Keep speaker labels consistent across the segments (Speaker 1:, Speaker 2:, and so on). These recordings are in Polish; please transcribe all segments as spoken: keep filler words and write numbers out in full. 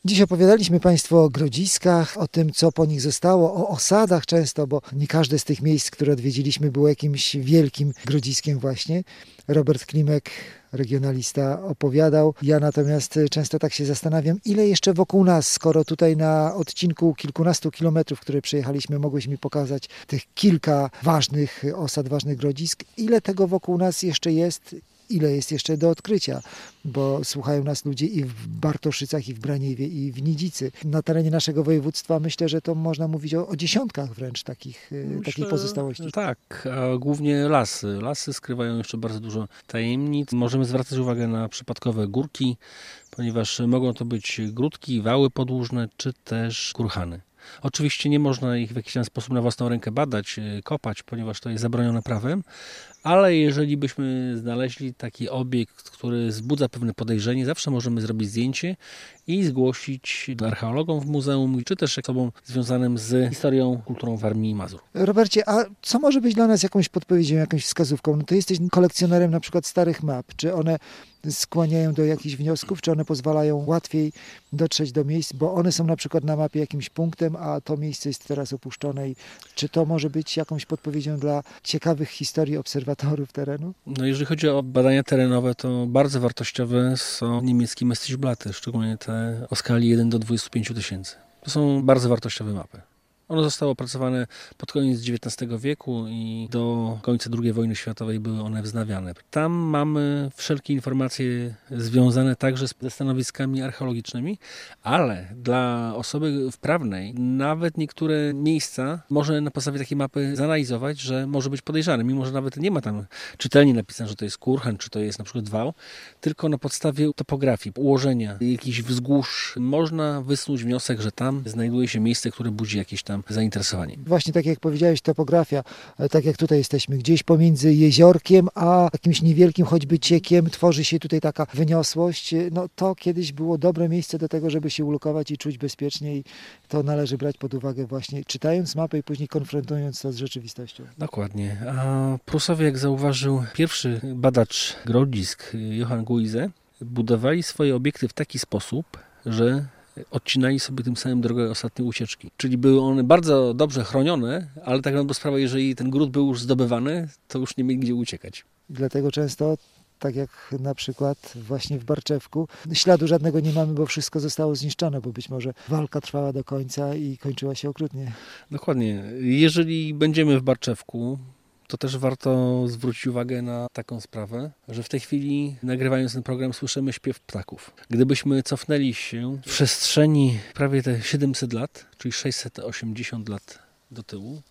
Speaker 1: Dziś opowiadaliśmy Państwu o grodziskach, o tym, co po nich zostało, o osadach często, bo nie każde z tych miejsc, które odwiedziliśmy, było jakimś wielkim grodziskiem właśnie. Robert Klimek, regionalista, opowiadał. Ja natomiast często tak się zastanawiam, ile jeszcze wokół nas, skoro tutaj na odcinku kilkunastu kilometrów, które przejechaliśmy, mogłeś mi pokazać tych kilka ważnych osad, ważnych grodzisk, ile tego wokół nas jeszcze jest, ile jest jeszcze do odkrycia, bo słuchają nas ludzie i w Bartoszycach, i w Braniewie, i w Nidzicy. Na terenie naszego województwa myślę, że to można mówić o, o dziesiątkach wręcz takich, Myślę, takich pozostałości.
Speaker 2: Tak, a głównie lasy. Lasy skrywają jeszcze bardzo dużo tajemnic. Możemy zwracać uwagę na przypadkowe górki, ponieważ mogą to być grudki, wały podłużne, czy też kurhany. Oczywiście nie można ich w jakiś tam sposób na własną rękę badać, kopać, ponieważ to jest zabronione prawem, ale jeżeli byśmy znaleźli taki obiekt, który wzbudza pewne podejrzenie, zawsze możemy zrobić zdjęcie i zgłosić archeologom w muzeum, czy też osobom związanym z historią, kulturą Warmii i Mazur.
Speaker 1: Robercie, a co może być dla nas jakąś podpowiedzią, jakąś wskazówką? No to jesteś kolekcjonerem na przykład starych map. Czy one skłaniają do jakichś wniosków, czy one pozwalają łatwiej dotrzeć do miejsc, bo one są na przykład na mapie jakimś punktem, a to miejsce jest teraz opuszczone i czy to może być jakąś podpowiedzią dla ciekawych historii obserwatorów terenu?
Speaker 2: No jeżeli chodzi o badania terenowe, to bardzo wartościowe są niemieckie Mestichblaty, szczególnie te o skali jeden do dwudziestu pięciu tysięcy. To są bardzo wartościowe mapy. Ono zostało opracowane pod koniec dziewiętnastego wieku i do końca drugiej wojny światowej były one wznawiane. Tam mamy wszelkie informacje związane także ze stanowiskami archeologicznymi, ale dla osoby wprawnej nawet niektóre miejsca może na podstawie takiej mapy zanalizować, że może być podejrzany, mimo że nawet nie ma tam czytelnie napisane, że to jest kurhan, czy to jest na przykład wał, tylko na podstawie topografii, ułożenia jakichś wzgórz można wysnuć wniosek, że tam znajduje się miejsce, które budzi jakieś tam zainteresowanie.
Speaker 1: Właśnie tak jak powiedziałeś, topografia, tak jak tutaj jesteśmy, gdzieś pomiędzy jeziorkiem a jakimś niewielkim choćby ciekiem tworzy się tutaj taka wyniosłość. No to kiedyś było dobre miejsce do tego, żeby się ulokować i czuć bezpiecznie i to należy brać pod uwagę właśnie czytając mapę i później konfrontując to z rzeczywistością.
Speaker 2: Dokładnie. A Prusowie, jak zauważył pierwszy badacz grodzisk Johann Guise, budowali swoje obiekty w taki sposób, że odcinali sobie tym samym drogę ostatniej ucieczki. Czyli były one bardzo dobrze chronione, ale tak naprawdę sprawa, jeżeli ten gród był już zdobywany, to już nie mieli gdzie uciekać.
Speaker 1: Dlatego często, tak jak na przykład właśnie w Barczewku, śladu żadnego nie mamy, bo wszystko zostało zniszczone, bo być może walka trwała do końca i kończyła się okrutnie.
Speaker 2: Dokładnie. Jeżeli będziemy w Barczewku, to też warto zwrócić uwagę na taką sprawę, że w tej chwili, nagrywając ten program, słyszymy śpiew ptaków. Gdybyśmy cofnęli się w przestrzeni prawie te siedemset lat, czyli sześćset osiemdziesiąt lat do tyłu,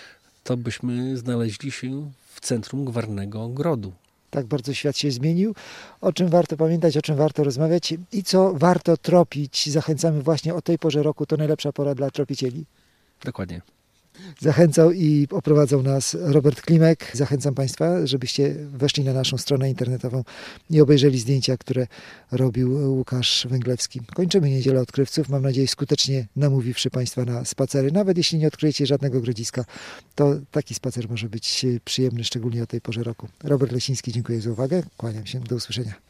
Speaker 2: to byśmy znaleźli się w centrum Gwarnego Grodu.
Speaker 1: Tak bardzo świat się zmienił, o czym warto pamiętać, o czym warto rozmawiać i co warto tropić. Zachęcamy właśnie o tej porze roku, to najlepsza pora dla tropicieli.
Speaker 2: Dokładnie.
Speaker 1: Zachęcał i oprowadzał nas Robert Klimek. Zachęcam Państwa, żebyście weszli na naszą stronę internetową i obejrzeli zdjęcia, które robił Łukasz Węglewski. Kończymy Niedzielę Odkrywców. Mam nadzieję, skutecznie namówiwszy Państwa na spacery. Nawet jeśli nie odkryjecie żadnego grodziska, to taki spacer może być przyjemny, szczególnie o tej porze roku. Robert Lesiński, dziękuję za uwagę. Kłaniam się. Do usłyszenia.